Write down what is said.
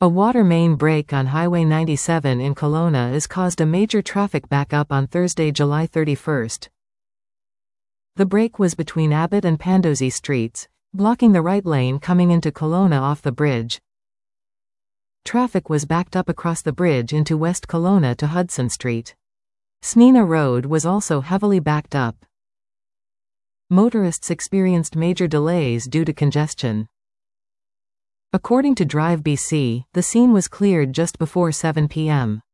A water main break on Highway 97 in Kelowna has caused a major traffic backup on Thursday, July 31st. The break was between Abbott and Pandosy Streets, blocking the right lane coming into Kelowna off the bridge. Traffic was backed up across the bridge into West Kelowna to Hudson Street. Snina Road was also heavily backed up. Motorists experienced major delays due to congestion. According to Drive BC, the scene was cleared just before 7 p.m.